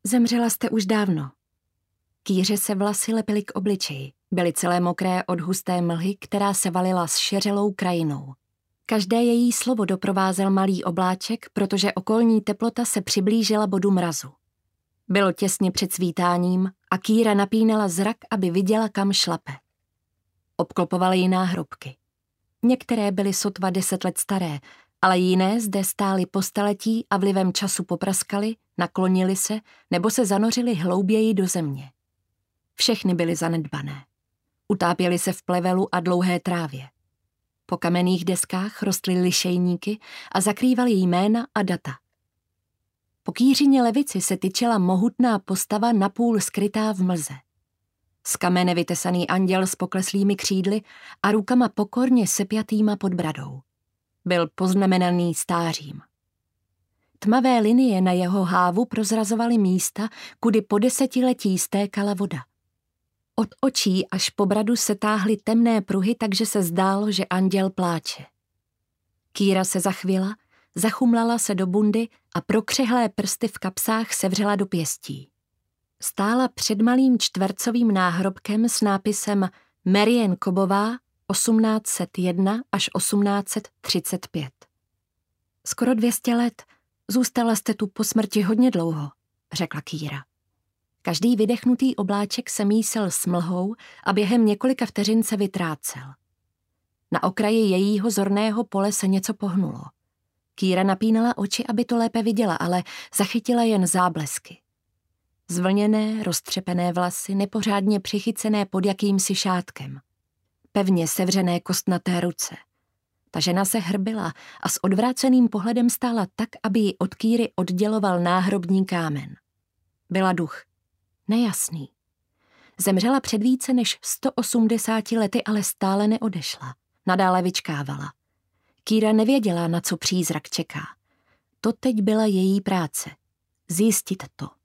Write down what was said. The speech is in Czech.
Zemřela jste už dávno. Kýře se vlasy lepily k obličeji. Byly celé mokré od husté mlhy, která se valila s šeřelou krajinou. Každé její slovo doprovázel malý obláček, protože okolní teplota se přiblížila bodu mrazu. Bylo těsně před svítáním a Kýra napínala zrak, aby viděla, kam šlape. Obklopovaly ji náhrobky. Některé byly sotva 10 let staré, ale jiné zde stály po staletí a vlivem času popraskaly, naklonily se nebo se zanořily hlouběji do země. Všechny byly zanedbané. Utápěly se v plevelu a dlouhé trávě. Po kamenných deskách rostly lišejníky a zakrývaly jména a data. Po Kýřině levici se tyčela mohutná postava napůl skrytá v mlze. Z kamene vytesaný anděl s pokleslými křídly a rukama pokorně sepjatýma pod bradou. Byl poznamenaný stářím. Tmavé linie na jeho hávu prozrazovaly místa, kudy po 10letí stékala voda. Od očí až po bradu se táhly temné pruhy, takže se zdálo, že anděl pláče. Kýra se zachvěla, zachumlala se do bundy a prokřehlé prsty v kapsách sevřela do pěstí. Stála před malým čtvercovým náhrobkem s nápisem Marian Kobová 1801 až 1835. Skoro 200 let. Zůstala jste tu po smrti hodně dlouho, řekla Kýra. Každý vydechnutý obláček se mísel s mlhou a během několika vteřin se vytrácel. Na okraji jejího zorného pole se něco pohnulo. Kýra napínala oči, aby to lépe viděla, ale zachytila jen záblesky. Zvlněné, roztřepené vlasy, nepořádně přichycené pod jakýmsi šátkem. Pevně sevřené kostnaté ruce. Ta žena se hrbila a s odvráceným pohledem stála tak, aby ji od Kýry odděloval náhrobní kámen. Byla duch. Nejasný. Zemřela před více než 180 lety, ale stále neodešla. Nadále vyčkávala. Kýra nevěděla, na co přízrak čeká. To teď byla její práce. Zjistit to.